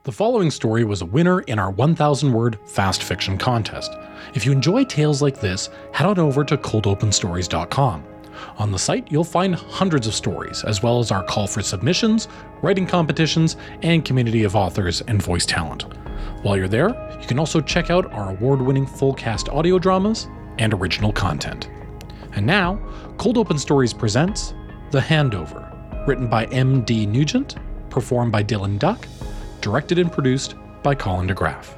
The following story was a winner in our 1,000-word fast fiction contest. If you enjoy tales like this, head on over to coldopenstories.com. On the site, you'll find hundreds of stories, as well as our call for submissions, writing competitions, and community of authors and voice talent. While you're there, you can also check out our award-winning full-cast audio dramas and original content. And now, Cold Open Stories presents The Handover, written by M.D. Nugent, performed by Dylan Duck, directed and produced by Colin DeGraff.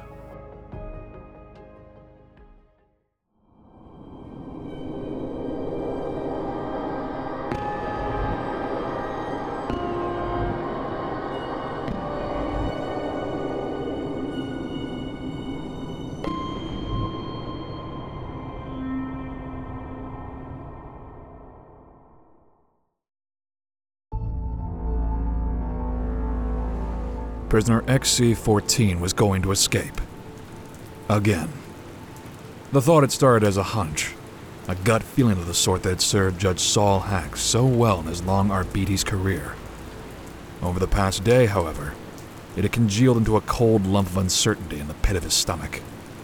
Prisoner XC-14 was going to escape. Again. The thought had started as a hunch, a gut feeling of the sort that had served Judge Saul Hacks so well in his long Arbites career. Over the past day, however, it had congealed into a cold lump of uncertainty in the pit of his stomach.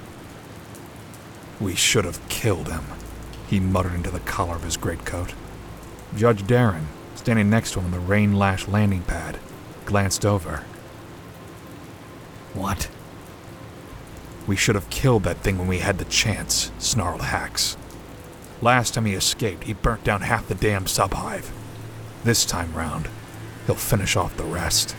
"We should have killed him," he muttered into the collar of his greatcoat. Judge Darren, standing next to him on the rain-lashed landing pad, glanced over. "What?" "We should have killed that thing when we had the chance," snarled Hacks. "Last time he escaped, he burnt down half the damn subhive. This time round, he'll finish off the rest."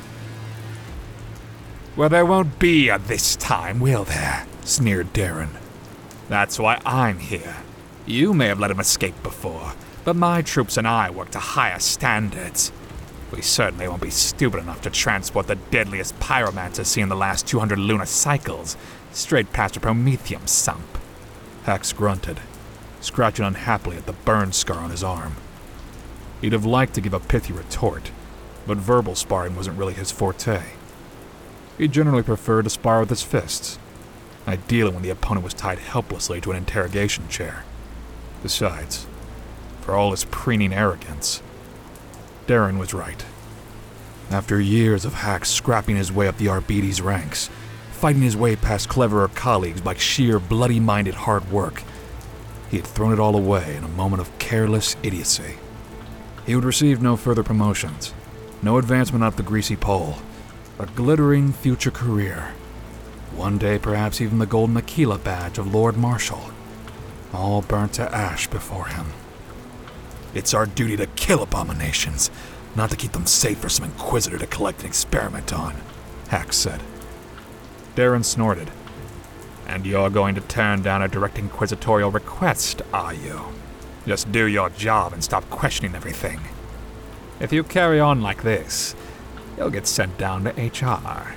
"Well, there won't be a this time, will there?" sneered Darren. "That's why I'm here. You may have let him escape before, but my troops and I work to higher standards. We certainly won't be stupid enough to transport the deadliest pyromancer seen in the last 200 lunar cycles straight past a promethium sump." Hacks grunted, scratching unhappily at the burn scar on his arm. He'd have liked to give a pithy retort, but verbal sparring wasn't really his forte. He generally preferred to spar with his fists, ideally when the opponent was tied helplessly to an interrogation chair. Besides, for all his preening arrogance, Darren was right. After years of Hacks scrapping his way up the Arbites ranks, fighting his way past cleverer colleagues by sheer bloody-minded hard work, he had thrown it all away in a moment of careless idiocy. He would receive no further promotions, no advancement up the greasy pole, a glittering future career. One day perhaps even the golden Aquila badge of Lord Marshal, all burnt to ash before him. "It's our duty to kill abominations, not to keep them safe for some inquisitor to collect and experiment on," Hacks said. Darren snorted. "And you're going to turn down a direct inquisitorial request, are you? Just do your job and stop questioning everything. If you carry on like this, you'll get sent down to HR.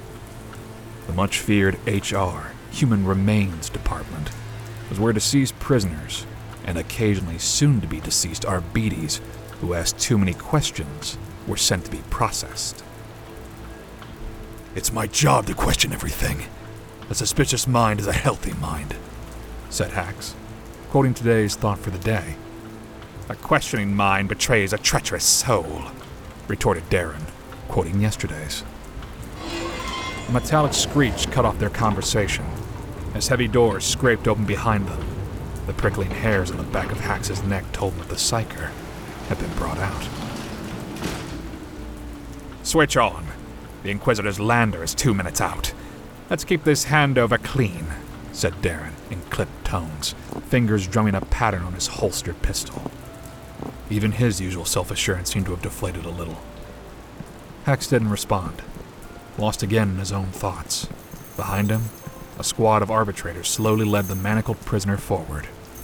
The much-feared HR, Human Remains Department, was where deceased prisoners, and occasionally soon-to-be-deceased Arbites who asked too many questions, were sent to be processed. "It's my job to question everything. A suspicious mind is a healthy mind," said Hacks, quoting today's thought for the day. "A questioning mind betrays a treacherous soul," retorted Darren, quoting yesterday's. A metallic screech cut off their conversation as heavy doors scraped open behind them. The prickling hairs on the back of Hax's neck told him that the psyker had been brought out. "Switch on. The Inquisitor's lander is 2 minutes out. Let's keep this handover clean," said Darren in clipped tones, fingers drumming a pattern on his holstered pistol. Even his usual self-assurance seemed to have deflated a little. Hax didn't respond, lost again in his own thoughts. Behind him, a squad of arbitrators slowly led the manacled prisoner forward.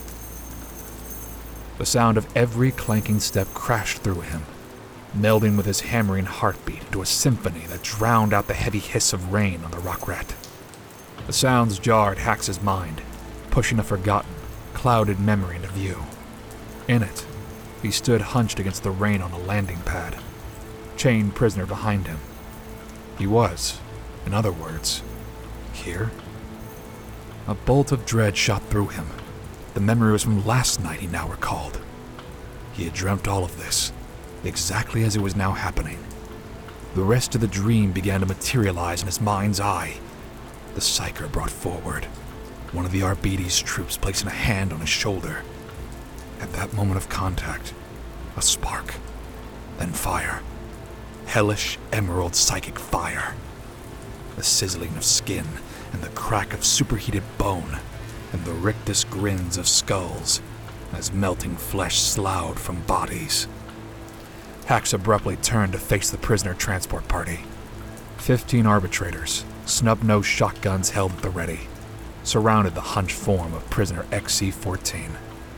The sound of every clanking step crashed through him, melding with his hammering heartbeat into a symphony that drowned out the heavy hiss of rain on the rock rat. The sounds jarred Hax's mind, pushing a forgotten, clouded memory into view. In it, he stood hunched against the rain on a landing pad, chained prisoner behind him. He was, in other words, here. A bolt of dread shot through him. The memory was from last night, he now recalled. He had dreamt all of this, exactly as it was now happening. The rest of the dream began to materialize in his mind's eye. The Psyker brought forward, one of the Arbites troops placing a hand on his shoulder. At that moment of contact, a spark, then fire. Hellish emerald psychic fire. The sizzling of skin and the crack of superheated bone, and the rictus grins of skulls as melting flesh sloughed from bodies. Hax abruptly turned to face the prisoner transport party. 15 arbitrators, snub-nosed shotguns held at the ready, surrounded the hunched form of prisoner XC-14.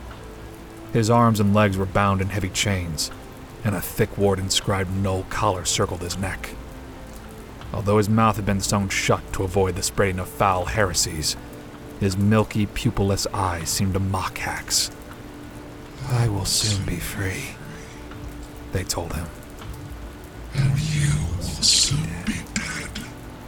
His arms and legs were bound in heavy chains, and a thick ward-inscribed null collar circled his neck. Although his mouth had been sewn shut to avoid the spreading of foul heresies, his milky, pupilless eyes seemed to mock Hax. "I will soon be free," they told him. "And you will soon be dead."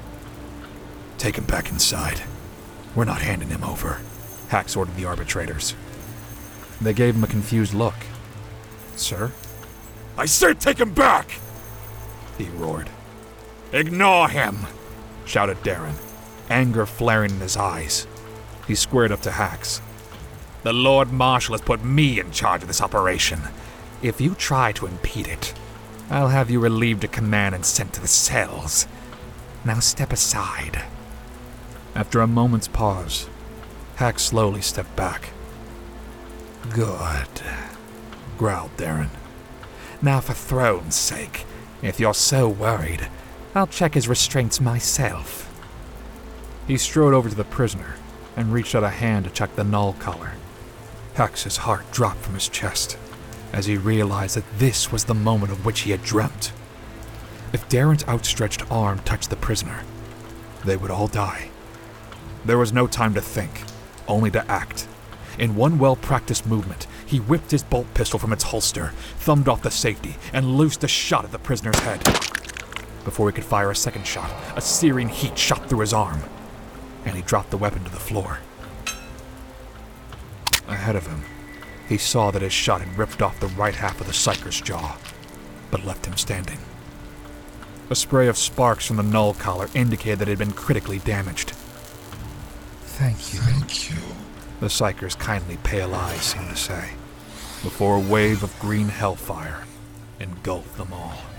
"Take him back inside. We're not handing him over," Hax ordered the arbitrators. They gave him a confused look. "Sir?" "I said take him back!" he roared. "Ignore him!" shouted Darren, anger flaring in his eyes. He squared up to Hax. "The Lord Marshal has put me in charge of this operation. If you try to impede it, I'll have you relieved of command and sent to the cells. Now step aside." After a moment's pause, Hax slowly stepped back. "Good," growled Darren. "Now for throne's sake, if you're so worried, I'll check his restraints myself." He strode over to the prisoner and reached out a hand to check the null collar. Hax's heart dropped from his chest as he realized that this was the moment of which he had dreamt. If Darren's outstretched arm touched the prisoner, they would all die. There was no time to think, only to act. In one well-practiced movement, he whipped his bolt pistol from its holster, thumbed off the safety, and loosed a shot at the prisoner's head. Before he could fire a second shot, a searing heat shot through his arm, and he dropped the weapon to the floor. Ahead of him, he saw that his shot had ripped off the right half of the Psyker's jaw, but left him standing. A spray of sparks from the null collar indicated that it had been critically damaged. "Thank you," the Psyker's kindly pale eyes seemed to say, before a wave of green hellfire engulfed them all.